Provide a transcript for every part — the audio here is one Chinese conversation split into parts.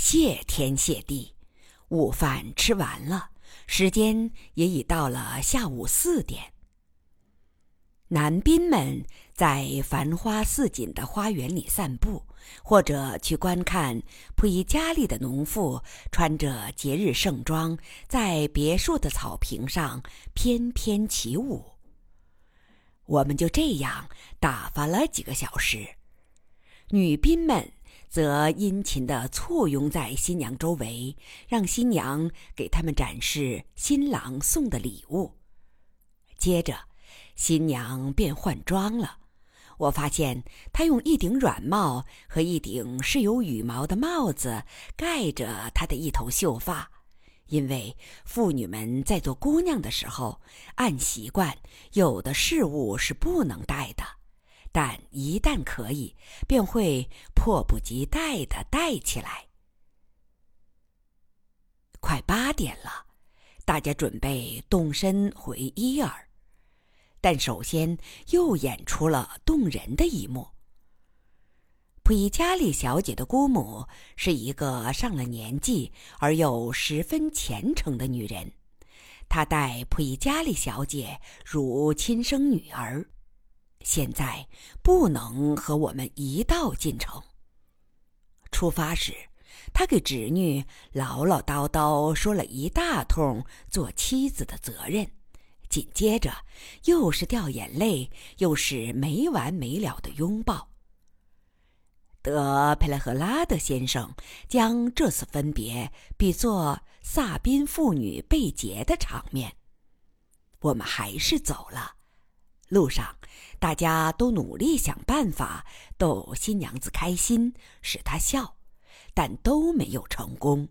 谢天谢地，午饭吃完了，时间也已到了下午4点。男宾们在繁花似锦的花园里散步，或者去观看普伊加利的农妇穿着节日盛装，在别墅的草坪上翩翩起舞。我们就这样打发了几个小时。女宾们则殷勤地簇拥在新娘周围，让新娘给他们展示新郎送的礼物。接着新娘便换装了，我发现她用一顶软帽和一顶饰有羽毛的帽子盖着她的一头秀发，因为妇女们在做姑娘的时候，按习惯有的饰物是不能戴的，但一旦可以，便会迫不及待地戴起来。快8点了，大家准备动身回伊尔。但首先又演出了动人的一幕。普伊加利小姐的姑母是一个上了年纪而又十分虔诚的女人，她待普伊加利小姐如亲生女儿，现在不能和我们一道进城。出发时，她给侄女唠唠叨叨说了一大通做妻子的责任，紧接着又是掉眼泪，又是没完没了的拥抱。德佩莱赫拉德先生将这次分别比作萨宾妇女被劫的场面。我们还是走了，路上大家都努力想办法逗新娘子开心，使她笑，但都没有成功。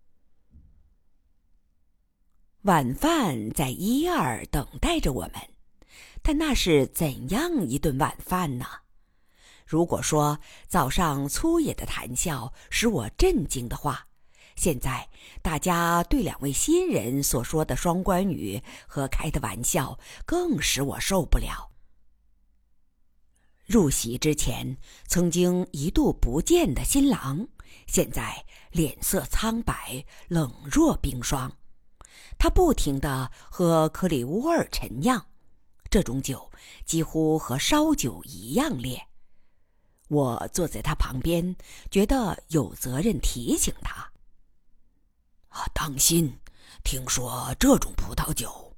晚饭在伊尔等待着我们，但那是怎样一顿晚饭呢？如果说早上粗野的谈笑使我震惊的话，现在大家对2位新人所说的双关语和开的玩笑更使我受不了。入席之前曾经一度不见的新郎，现在脸色苍白，冷若冰霜。他不停地喝克里乌尔陈酿，这种酒几乎和烧酒一样烈。我坐在他旁边，觉得有责任提醒他：当心，听说这种葡萄酒。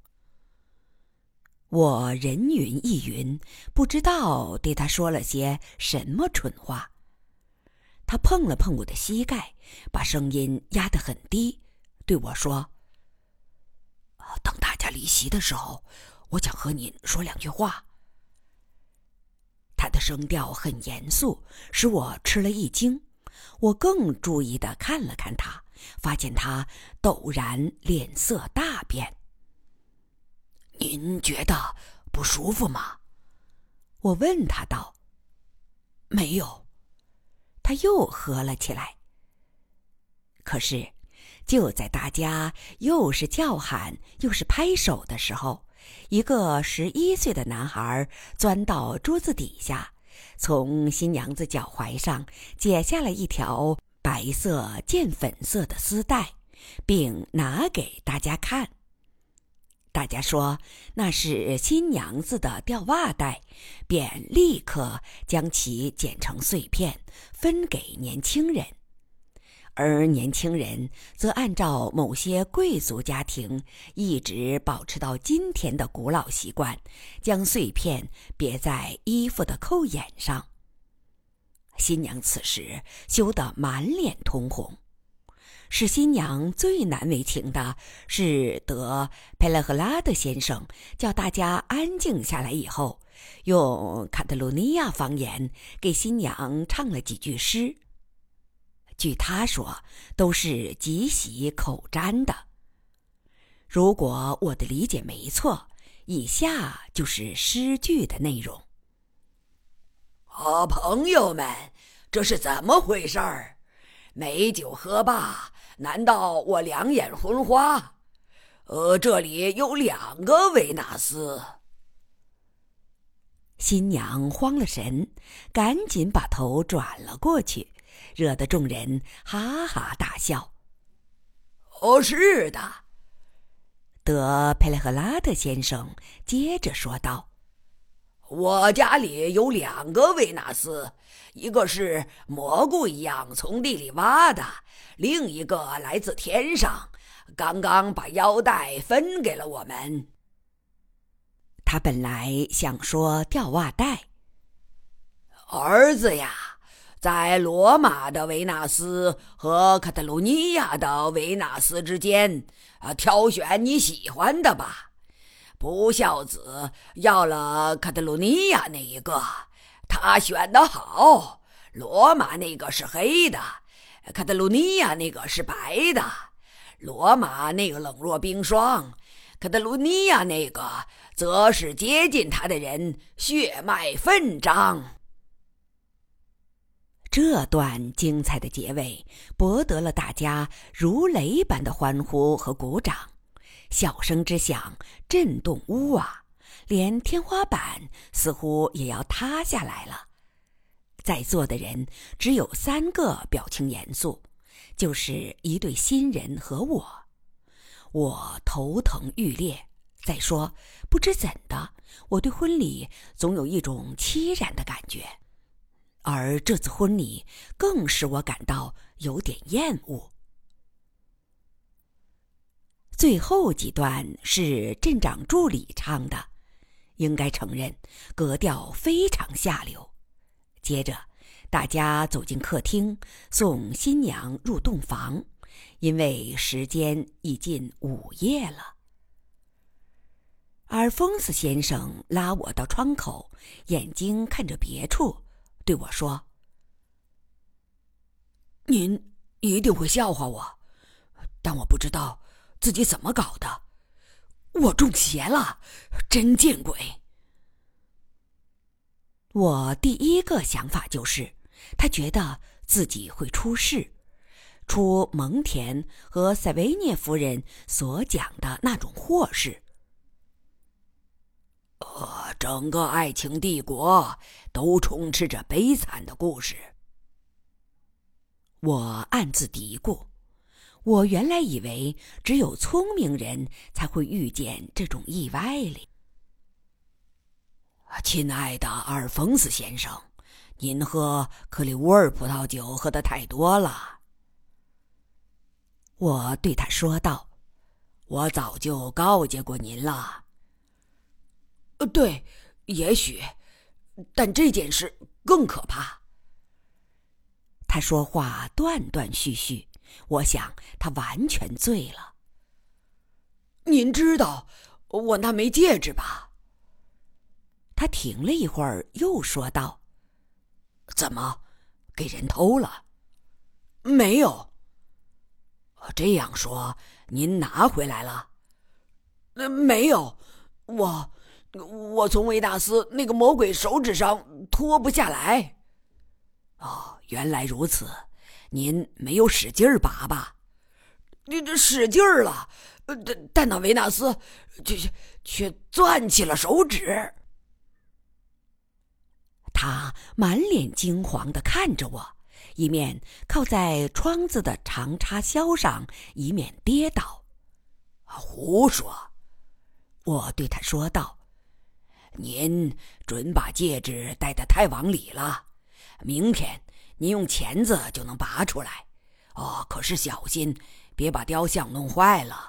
我人云亦云，不知道对他说了些什么蠢话。他碰了碰我的膝盖，把声音压得很低，对我说：等大家离席的时候，我想和您说2句话。他的声调很严肃，使我吃了一惊。我更注意地看了看他，发现他陡然脸色大变。您觉得不舒服吗？我问他道。没有。他又喝了起来。可是就在大家又是叫喊又是拍手的时候，一个11岁的男孩钻到桌子底下，从新娘子脚踝上解下了一条白色渐粉色的丝带，并拿给大家看。大家说那是新娘子的吊袜带，便立刻将其剪成碎片，分给年轻人。而年轻人则按照某些贵族家庭一直保持到今天的古老习惯，将碎片别在衣服的扣眼上。新娘此时羞得满脸通红。使新娘最难为情的是德佩勒赫拉德先生叫大家安静下来以后，用卡特鲁尼亚方言给新娘唱了几句诗。据他说，都是即席口占的。如果我的理解没错，以下就是诗句的内容：朋友们，这是怎么回事儿？美酒喝罢，难道我两眼昏花？这里有2个维纳斯。新娘慌了神，赶紧把头转了过去， 惹得众人哈哈大笑。 是的， 德佩雷赫拉特先生接着说道， 我家里有2个维纳斯，一个是蘑菇一样从地里挖的，另一个来自天上，刚刚把腰带分给了我们。 他本来想说吊袜带。 儿子呀，在罗马的维纳斯和卡特鲁尼亚的维纳斯之间，挑选你喜欢的吧。不孝子要了卡特鲁尼亚那一个，他选得好，罗马那个是黑的，卡特鲁尼亚那个是白的。罗马那个冷若冰霜，卡特鲁尼亚那个则是接近他的人血脉奋张。 这段精彩的结尾博得了大家如雷般的欢呼和鼓掌，笑声之响震动屋瓦，连天花板似乎也要塌下来了。在座的人只有3个表情严肃，就是一对新人和我。我头疼欲裂。再说，不知怎的，我对婚礼总有一种凄然的感觉，而这次婚礼更使我感到有点厌恶。最后几段是镇长助理唱的，应该承认格调非常下流。接着大家走进客厅，送新娘入洞房，因为时间已近午夜了。阿尔丰斯先生拉我到窗口，眼睛看着别处，对我说， 您一定会笑话我，但我不知道自己怎么搞的，我中邪了，真见鬼。 我第一个想法就是他觉得自己会出事，出蒙田和塞维涅夫人所讲的那种祸事。 整个爱情帝国都充斥着悲惨的故事。 我暗自嘀咕，我原来以为只有聪明人才会遇见这种意外哩。 亲爱的阿尔丰斯先生，您喝克里乌尔葡萄酒喝得太多了。 我对他说道， 我早就告诫过您了。对，也许，但这件事更可怕。 他说话断断续续，我想他完全醉了。 您知道我那枚戒指吧？ 他停了一会儿，又说道， 怎么，给人偷了？没有。这样说，您拿回来了？没有，我从维纳斯那个魔鬼手指上脱不下来。原来如此，您没有使劲拔吧？你这使劲了，但那维纳斯却攥起了手指。 他满脸惊惶地看着我，一面靠在窗子的长插销上，以免跌倒。 胡说！ 我对他说道， 您准把戒指戴得太往里了，明天您用钳子就能拔出来。可是小心别把雕像弄坏了。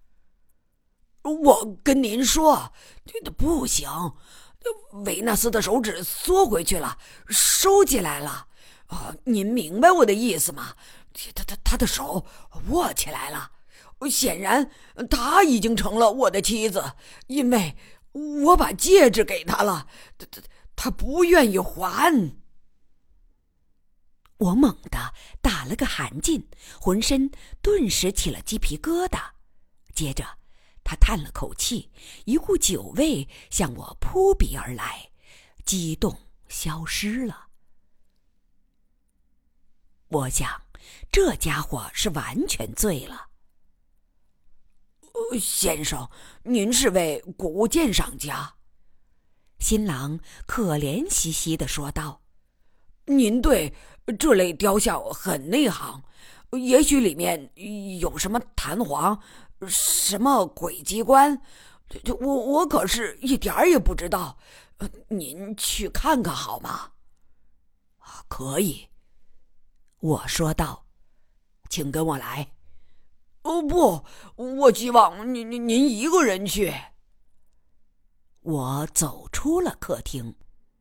我跟您说，不行，维纳斯的手指缩回去了，收起来了。您明白我的意思吗？他的手握起来了，显然他已经成了我的妻子，因为我把戒指给他了，他不愿意还。 我猛地打了个寒噤，浑身顿时起了鸡皮疙瘩。接着他叹了口气，一股酒味向我扑鼻而来，激动消失了。我想这家伙是完全醉了。 先生，您是位古鉴赏家。 新郎可怜兮兮地说道， 您对这类雕像很内行，也许里面有什么弹簧，什么鬼机关，我可是一点儿也不知道。您去看看好吗？ 可以，我说道，请跟我来。 不，我希望您一个人去。 我走出了客厅。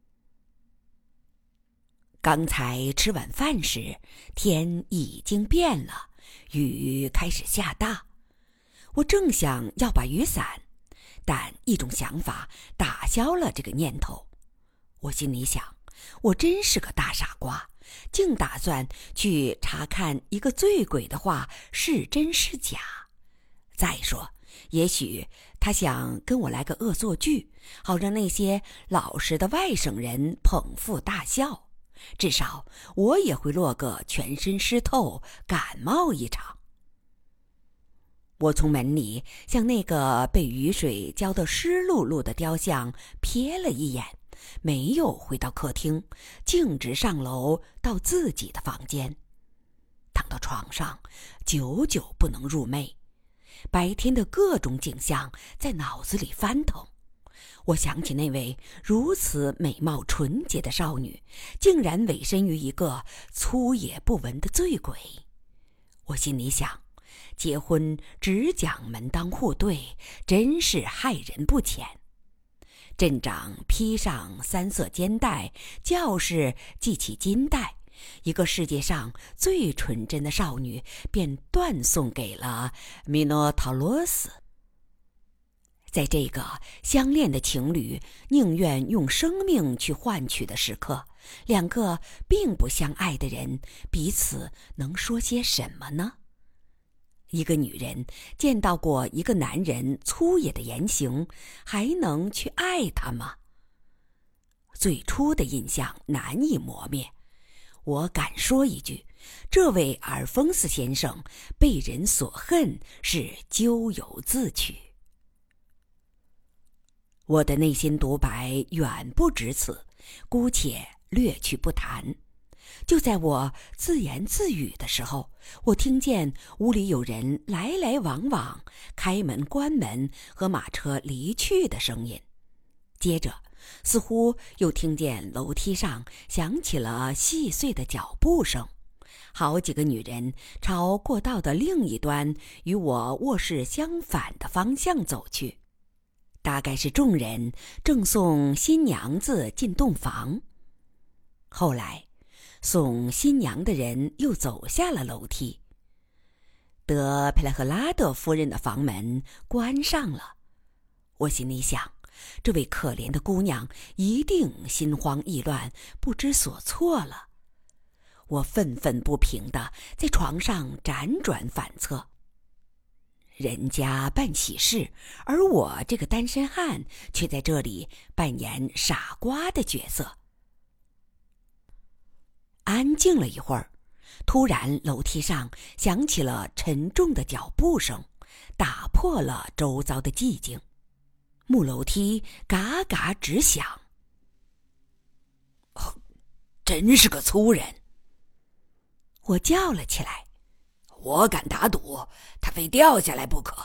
刚才吃晚饭时，天已经变了，雨开始下大。我正想要把雨伞，但一种想法打消了这个念头。我心里想，我真是个大傻瓜，竟打算去查看一个醉鬼的话是真是假。再说，也许他想跟我来个恶作剧，好让那些老实的外省人捧腹大笑，至少我也会落个全身湿透，感冒一场。我从门里向那个被雨水浇得湿漉漉的雕像瞥了一眼，没有回到客厅，径直上楼到自己的房间。躺到床上，久久不能入寐。白天的各种景象在脑子里翻腾。我想起那位如此美貌纯洁的少女，竟然委身于一个粗野不文的醉鬼。我心里想，结婚只讲门当户对，真是害人不浅。镇长披上3色肩带，教士系起金带，一个世界上最纯真的少女便断送给了米诺陶罗斯。在这个相恋的情侣宁愿用生命去换取的时刻，两个并不相爱的人彼此能说些什么呢？一个女人见到过一个男人粗野的言行，还能去爱他吗？最初的印象难以磨灭。我敢说一句，这位阿尔丰斯先生被人所恨是咎由自取。我的内心独白远不止此，姑且略去不谈。就在我自言自语的时候，我听见屋里有人来来往往，开门关门和马车离去的声音。接着似乎又听见楼梯上响起了细碎的脚步声，好几个女人朝过道的另一端与我卧室相反的方向走去，大概是众人正送新娘子进洞房。后来送新娘的人又走下了楼梯，德佩莱赫拉德夫人的房门关上了。我心里想，这位可怜的姑娘一定心慌意乱，不知所措了。我愤愤不平地在床上辗转反侧。人家办喜事，而我这个单身汉却在这里扮演傻瓜的角色。安静了一会儿，突然楼梯上响起了沉重的脚步声，打破了周遭的寂静。木楼梯嘎嘎直响。 真是个粗人！ 我叫了起来， 我敢打赌，他非掉下来不可。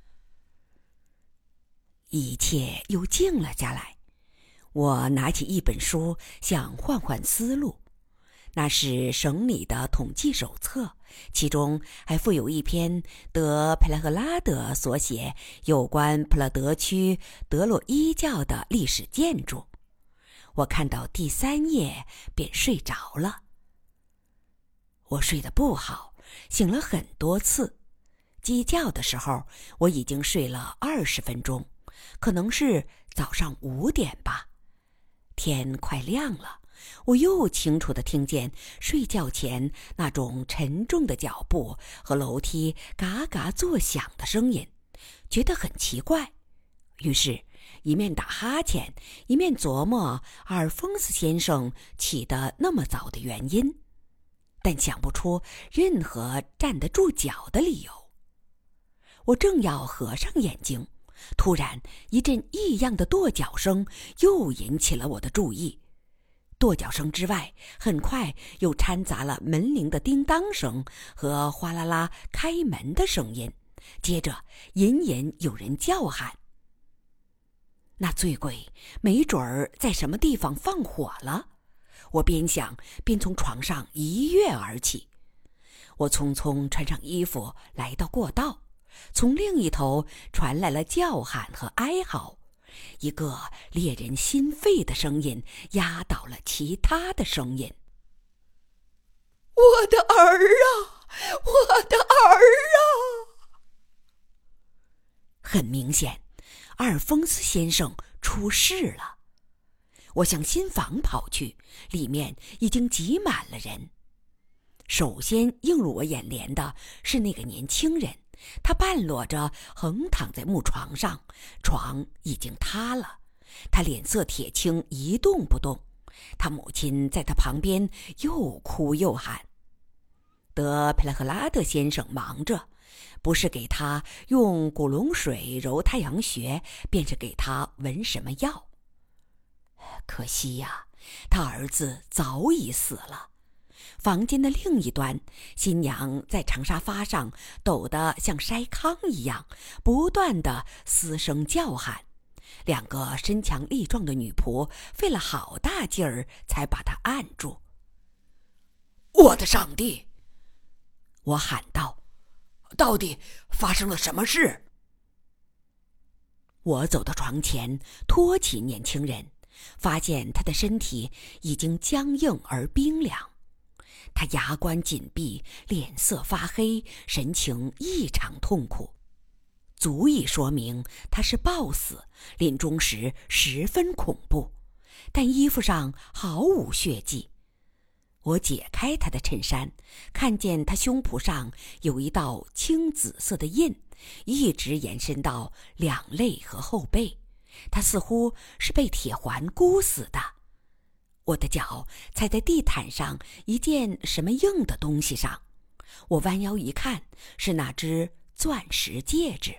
一切又静了下来。我拿起一本书，想换换思路。那是省里的统计手册，其中还附有一篇德佩莱赫拉德所写有关普勒德区德洛伊教的历史建筑。我看到第3页便睡着了。我睡得不好，醒了很多次。鸡叫的时候，我已经睡了20分钟，可能是早上5点吧。天快亮了，我又清楚地听见睡觉前那种沉重的脚步和楼梯嘎嘎作响的声音，觉得很奇怪。于是一面打哈欠，一面琢磨阿尔丰斯先生起得那么早的原因，但想不出任何站得住脚的理由。我正要合上眼睛，突然一阵异样的跺脚声又引起了我的注意。 跺脚声之外，很快又掺杂了门铃的叮当声和哗啦啦开门的声音，接着隐隐有人叫喊。那醉鬼没准儿在什么地方放火了，我边想边从床上一跃而起。我匆匆穿上衣服来到过道，从另一头传来了叫喊和哀嚎，一个猎人心肺的声音压倒了其他的声音。 我的儿啊，我的儿啊！ 很明显，阿尔丰斯先生出事了。我向新房跑去，里面已经挤满了人。首先映入我眼帘的是那个年轻人，他半裸着横躺在木床上，床已经塌了，他脸色铁青，一动不动。他母亲在他旁边又哭又喊。德佩拉赫拉德先生忙着，不是给他用古龙水揉太阳穴，便是给他闻什么药。可惜呀，他儿子早已死了。房间的另一端，新娘在长沙发上抖得像筛糠一样，不断地嘶声叫喊。两个身强力壮的女仆费了好大劲儿才把她按住。 我的上帝！ 我喊道， 到底发生了什么事？ 我走到床前，托起年轻人，发现他的身体已经僵硬而冰凉。他牙关紧闭，脸色发黑，神情异常痛苦，足以说明他是暴死，临终时十分恐怖，但衣服上毫无血迹。我解开他的衬衫，看见他胸脯上有一道青紫色的印，一直延伸到两肋和后背，他似乎是被铁环箍死的。我的脚踩在地毯上一件什么硬的东西上，我弯腰一看，是那只钻石戒指。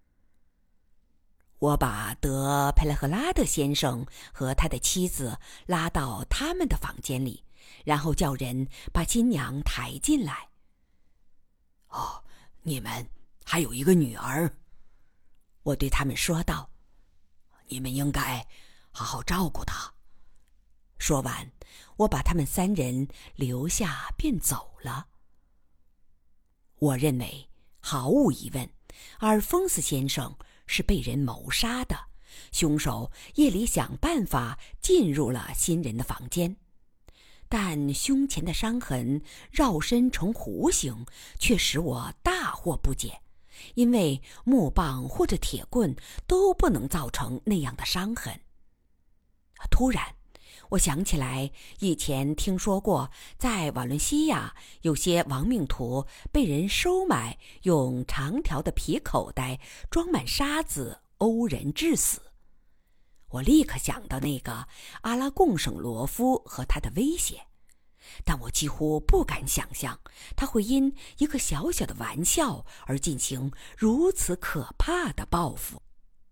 我把德佩拉赫拉德先生和他的妻子拉到他们的房间里，然后叫人把新娘抬进来。 哦，你们还有一个女儿， 我对他们说道， 你们应该好好照顾她。 说完，我把他们三人留下便走了。我认为，毫无疑问，阿尔丰斯先生是被人谋杀的，凶手夜里想办法进入了新人的房间。但胸前的伤痕绕身成弧形，却使我大惑不解，因为木棒或者铁棍都不能造成那样的伤痕。突然，我想起来，以前听说过，在瓦伦西亚有些亡命徒被人收买，用长条的皮口袋装满沙子殴人致死。我立刻想到那个阿拉贡省罗夫和他的威胁，但我几乎不敢想象他会因一个小小的玩笑而进行如此可怕的报复。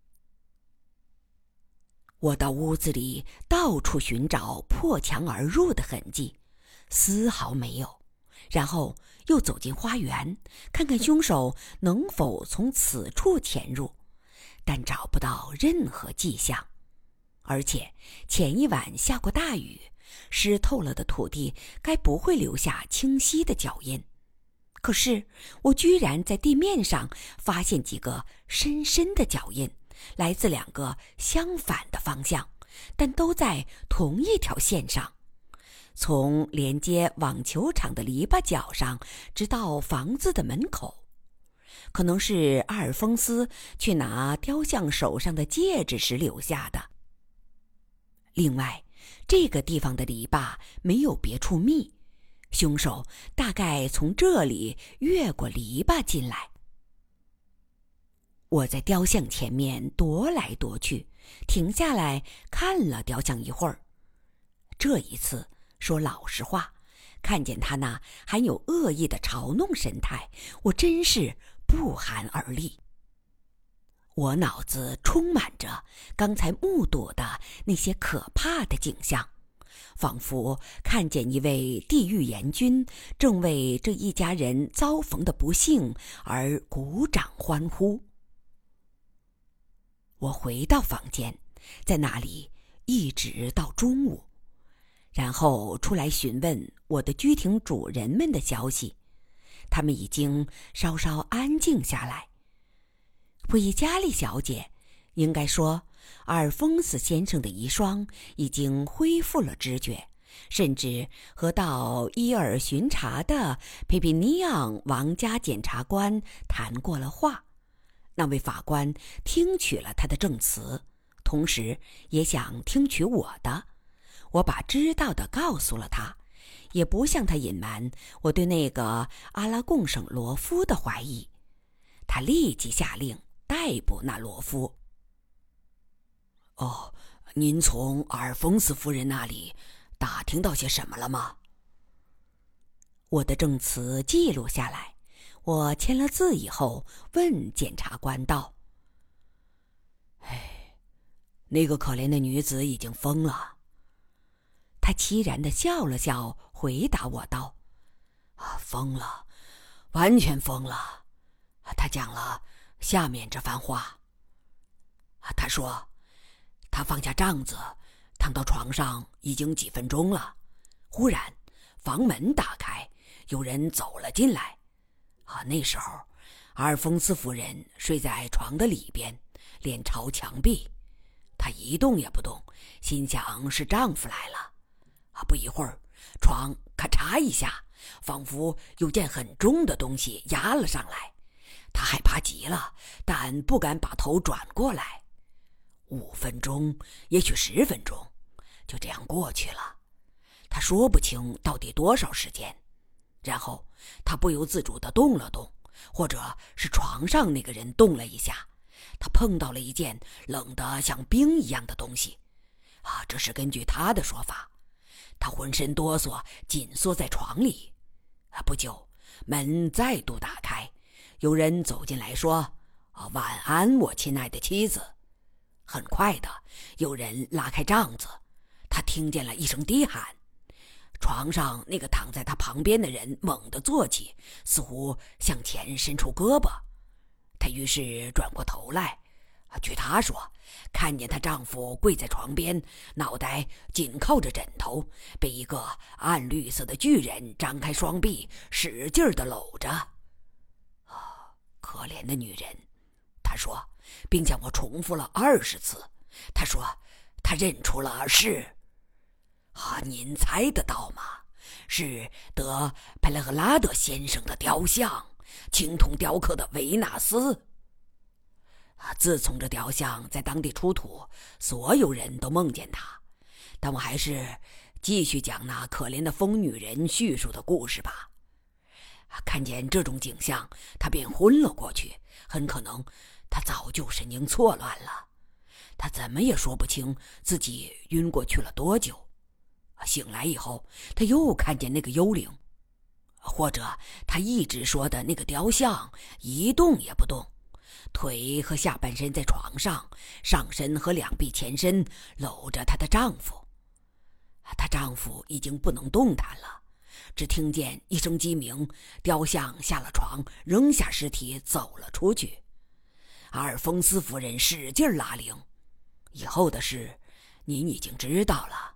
我到屋子里到处寻找破墙而入的痕迹，丝毫没有，然后又走进花园，看看凶手能否从此处潜入，但找不到任何迹象。而且前一晚下过大雨，湿透了的土地该不会留下清晰的脚印。可是我居然在地面上发现几个深深的脚印，来自两个相反的方向，但都在同一条线上，从连接网球场的篱笆角上直到房子的门口。可能是阿尔丰斯去拿雕像手上的戒指时留下的。另外，这个地方的篱笆没有别处密，凶手大概从这里越过篱笆进来。我在雕像前面踱来踱去，停下来看了雕像一会儿。这一次，说老实话，看见他那含有恶意的嘲弄神态，我真是不寒而栗。我脑子充满着刚才目睹的那些可怕的景象， 仿佛看见一位地狱阎君正为这一家人遭逢的不幸而鼓掌欢呼。我回到房间，在那里一直到中午，然后出来询问我的居亭主人们的消息。他们已经稍稍安静下来。布伊加利小姐，应该说阿尔丰斯先生的遗孀已经恢复了知觉，甚至和到伊尔巡查的佩皮尼昂王家检察官谈过了话。那位法官听取了他的证词，同时也想听取我的。我把知道的告诉了他，也不向他隐瞒我对那个阿拉贡省罗夫的怀疑。他立即下令逮捕那罗夫。 哦，您从阿尔丰斯夫人那里打听到些什么了吗？ 我的证词记录下来，我签了字以后问检察官道： 那个可怜的女子已经疯了。 他凄然地笑了笑，回答我道： 疯了，完全疯了。他讲了下面这番话。他说他放下帐子躺到床上已经几分钟了，忽然房门打开，有人走了进来。那时候阿尔丰斯夫人睡在床的里边，脸朝墙壁，她一动也不动，心想是丈夫来了。不一会儿，床咔嚓一下，仿佛有件很重的东西压了上来。她害怕极了，但不敢把头转过来。5分钟，也许10分钟，就这样过去了。她说不清到底多少时间。然后她不由自主地动了动，或者是床上那个人动了一下，她碰到了一件冷得像冰一样的东西。这是根据她的说法。她浑身哆嗦，紧缩在床里。不久，门再度打开，有人走进来说：晚安，我亲爱的妻子。很快的，有人拉开帐子，她听见了一声低喊。床上那个躺在他旁边的人猛地坐起，似乎向前伸出胳膊。她于是转过头来，据她说，看见她丈夫跪在床边，脑袋紧靠着枕头，被一个暗绿色的巨人张开双臂，使劲地搂着。可怜的女人，她说，并向我重复了20次。她说，她认出了是您猜得到吗？是德佩勒赫拉德先生的雕像，青铜雕刻的维纳斯。自从这雕像在当地出土，所有人都梦见他。但我还是继续讲那可怜的疯女人叙述的故事吧。看见这种景象，他便昏了过去，很可能他早就神经错乱了。他怎么也说不清自己晕过去了多久。醒来以后，他又看见那个幽灵，或者他一直说的那个雕像一动也不动，腿和下半身在床上，上身和2臂前身搂着她的丈夫。她丈夫已经不能动弹了，只听见一声鸡鸣，雕像下了床，扔下尸体走了出去。阿尔丰斯夫人使劲拉铃。以后的事您已经知道了。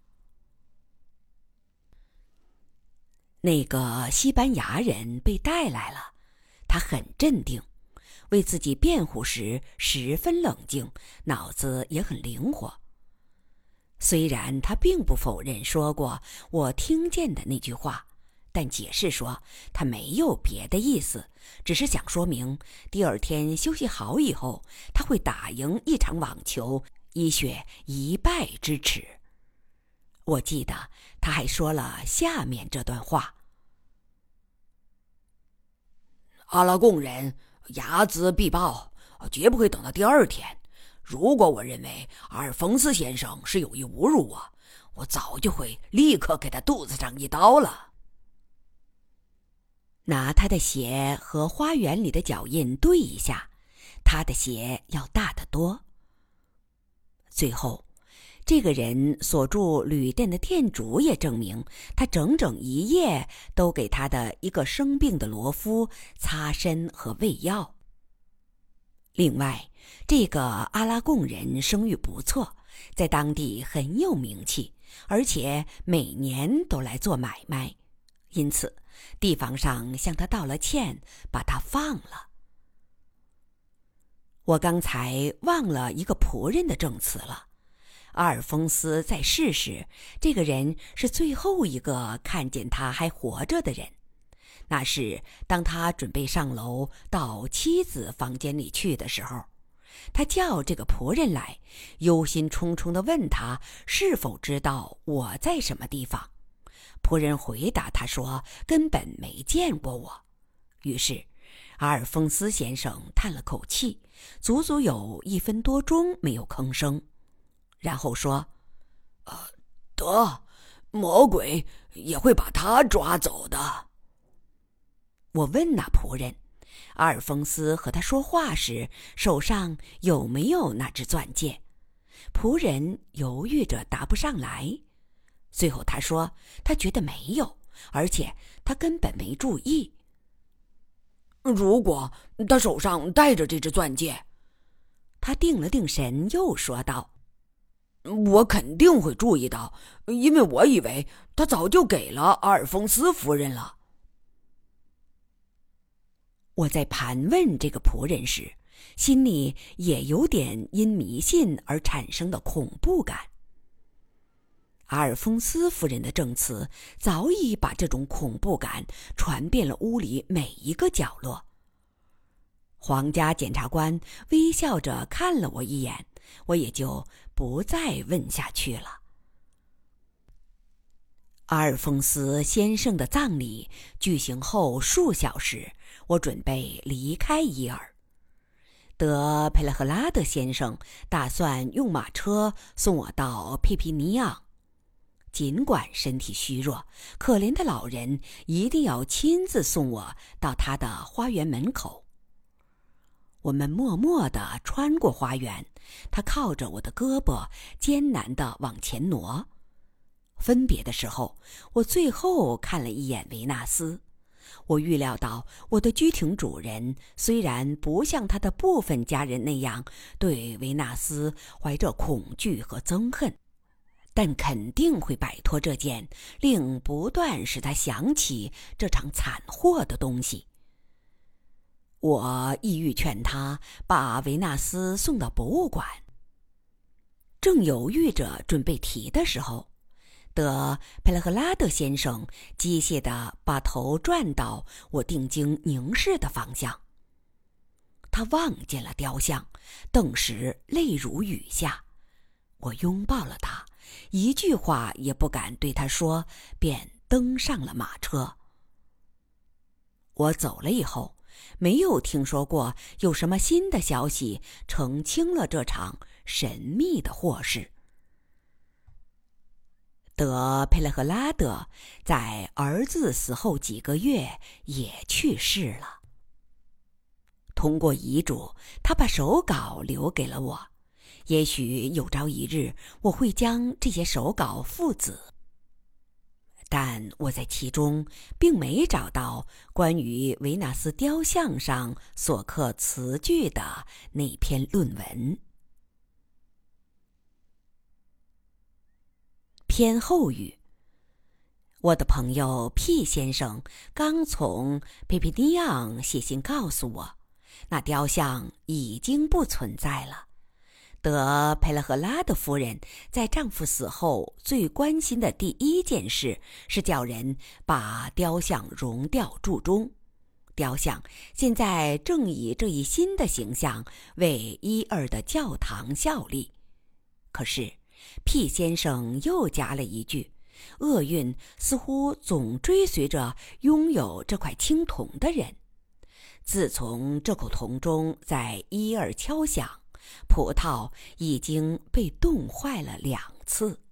那个西班牙人被带来了，他很镇定，为自己辩护时十分冷静，脑子也很灵活。虽然他并不否认说过我听见的那句话，但解释说他没有别的意思，只是想说明第2天休息好以后，他会打赢一场网球，以雪一败之耻。我记得他还说了下面这段话： 阿拉贡人睚眦必报，绝不会等到第2天。如果我认为阿尔丰斯先生是有意侮辱我，我早就会立刻给他肚子上一刀了。 拿他的鞋和花园里的脚印对一下，他的鞋要大得多。最后， 这个人所住旅店的店主也证明，他整整一夜都给他的一个生病的罗夫擦身和喂药。另外，这个阿拉贡人声誉不错，在当地很有名气，而且每年都来做买卖，因此地方上向他道了歉，把他放了。我刚才忘了一个仆人的证词了。阿尔丰斯在世时，这个人是最后一个看见他还活着的人。那是当他准备上楼到妻子房间里去的时候，他叫这个仆人来，忧心忡忡地问他是否知道我在什么地方。仆人回答他说根本没见过我。于是阿尔丰斯先生叹了口气，足足有1分多钟没有吭声，然后说： 得，魔鬼也会把他抓走的。 我问那仆人，阿尔丰斯和他说话时手上有没有那只钻戒？仆人犹豫着答不上来。最后他说他觉得没有，而且他根本没注意。 如果他手上戴着这只钻戒， 他定了定神，又说道： 我肯定会注意到，因为我以为他早就给了阿尔丰斯夫人了。 我在盘问这个仆人时，心里也有点因迷信而产生的恐怖感。阿尔丰斯夫人的证词早已把这种恐怖感传遍了屋里每一个角落。皇家检察官微笑着看了我一眼，我也就不再问下去了。阿尔丰斯先生的葬礼举行后数小时，我准备离开伊尔。德佩勒赫拉德先生打算用马车送我到佩皮尼昂。尽管身体虚弱，可怜的老人一定要亲自送我到他的花园门口。我们默默地穿过花园，他靠着我的胳膊艰难地往前挪。分别的时候，我最后看了一眼维纳斯。我预料到我的居廷主人虽然不像他的部分家人那样对维纳斯怀着恐惧和憎恨，但肯定会摆脱这件令不断使他想起这场惨祸的东西。我意欲劝他把维纳斯送到博物馆。正犹豫着准备提的时候，德佩勒赫拉德先生机械地把头转到我定睛凝视的方向。他望见了雕像，顿时泪如雨下。我拥抱了他，一句话也不敢对他说，便登上了马车。我走了以后，没有听说过有什么新的消息澄清了这场神秘的祸事。德佩勒赫拉德在儿子死后几个月也去世了。通过遗嘱，他把手稿留给了我。也许有朝一日我会将这些手稿父子，但我在其中并没找到关于维纳斯雕像上所刻词句的那篇论文。偏后语：我的朋友 P 先生刚从佩皮尼昂写信告诉我，那雕像已经不存在了。德佩勒赫拉的夫人在丈夫死后最关心的第一件事是叫人把雕像熔掉铸钟。雕像现在正以这一新的形象为伊尔的教堂效力。可是 P 先生又加了一句，厄运似乎总追随着拥有这块青铜的人。自从这口铜钟在伊尔敲响，葡萄已经被冻坏了2次。